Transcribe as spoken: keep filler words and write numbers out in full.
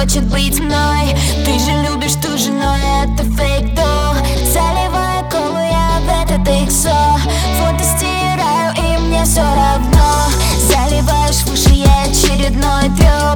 хочет быть мной. Ты же любишь ту же, но это фейк, да. Заливаю колу я в этот иксо. Фото стираю и мне все равно. Заливаешь в уши, я очередной трёп.